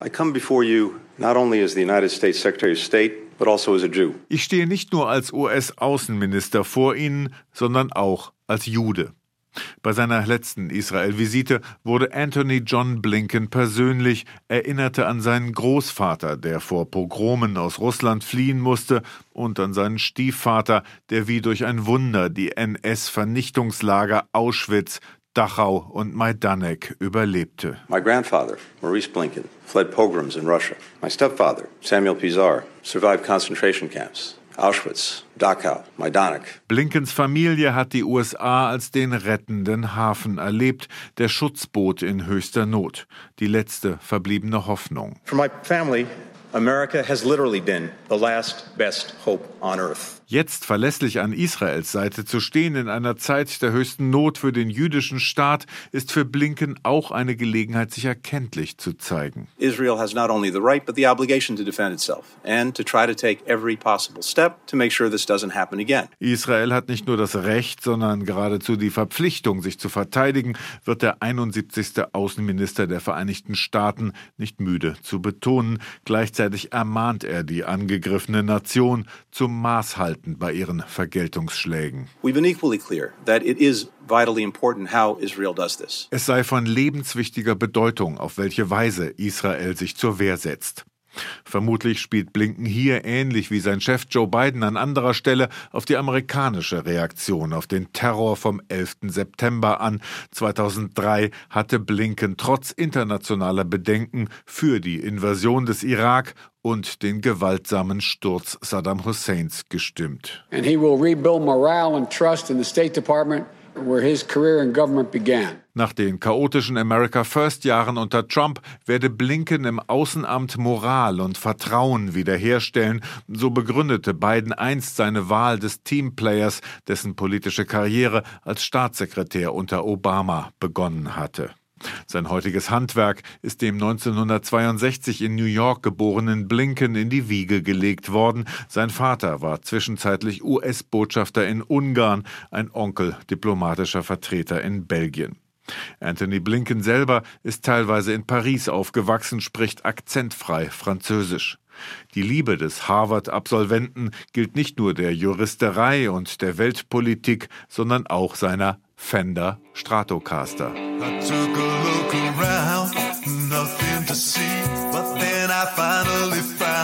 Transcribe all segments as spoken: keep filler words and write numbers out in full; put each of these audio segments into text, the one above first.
I come before you not only as the United States Secretary of State, but also as a Jew. Ich stehe nicht nur als U S-Außenminister vor Ihnen, sondern auch als Jude. Bei seiner letzten Israel-Visite wurde Anthony John Blinken persönlich, erinnerte an seinen Großvater, der vor Pogromen aus Russland fliehen musste, und an seinen Stiefvater, der wie durch ein Wunder die N S-Vernichtungslager Auschwitz, Dachau und Majdanek überlebte. My grandfather, Maurice Blinken, fled pogroms in Russia. My stepfather, Samuel Pizar, survived concentration camps. Auschwitz, Dachau, Majdanek. Blinkens Familie hat die U S A als den rettenden Hafen erlebt, der Schutzboot in höchster Not, die letzte verbliebene Hoffnung. For my family, America has literally been the last best hope on earth. Jetzt verlässlich an Israels Seite zu stehen in einer Zeit der höchsten Not für den jüdischen Staat ist für Blinken auch eine Gelegenheit, sich erkenntlich zu zeigen. Israel has not only the right but the obligation to defend itself and to try to take every possible step to make sure this doesn't happen again. Israel hat nicht nur das Recht, sondern geradezu die Verpflichtung, sich zu verteidigen, wird der einundsiebzigste Außenminister der Vereinigten Staaten nicht müde zu betonen. Gleichzeitig ermahnt er die angegriffene Nation zum Maßhalten bei ihren Vergeltungsschlägen. We've been equally clear that it is vitally important how Israel does this. Es sei von lebenswichtiger Bedeutung, auf welche Weise Israel sich zur Wehr setzt. Vermutlich spielt Blinken hier ähnlich wie sein Chef Joe Biden an anderer Stelle auf die amerikanische Reaktion auf den Terror vom elften September an. zweitausenddrei hatte Blinken trotz internationaler Bedenken für die Invasion des Irak und den gewaltsamen Sturz Saddam Husseins gestimmt. And he will rebuild morale and trust in the State Department, where his career in government began. Nach den chaotischen America First Jahren unter Trump werde Blinken im Außenamt Moral und Vertrauen wiederherstellen. So begründete Biden einst seine Wahl des Teamplayers, dessen politische Karriere als Staatssekretär unter Obama begonnen hatte. Sein heutiges Handwerk ist dem neunzehnhundertzweiundsechzig in New York geborenen Blinken in die Wiege gelegt worden. Sein Vater war zwischenzeitlich U S-Botschafter in Ungarn, ein Onkel diplomatischer Vertreter in Belgien. Anthony Blinken selber ist teilweise in Paris aufgewachsen, spricht akzentfrei Französisch. Die Liebe des Harvard-Absolventen gilt nicht nur der Juristerei und der Weltpolitik, sondern auch seiner Fender Stratocaster. I took a look around, nothing to see, but then I finally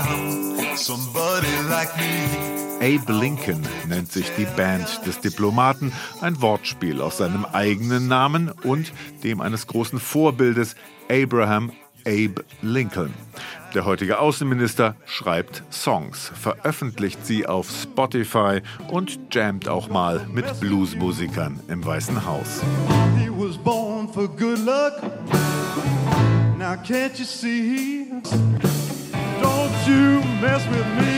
found somebody like me. Abe Lincoln nennt sich die Band des Diplomaten, ein Wortspiel aus seinem eigenen Namen und dem eines großen Vorbildes Abraham Abe Lincoln. Der heutige Außenminister schreibt Songs, veröffentlicht sie auf Spotify und jammt auch mal mit Bluesmusikern im Weißen Haus. He was born for good luck. Now can't you see? Don't you mess with me.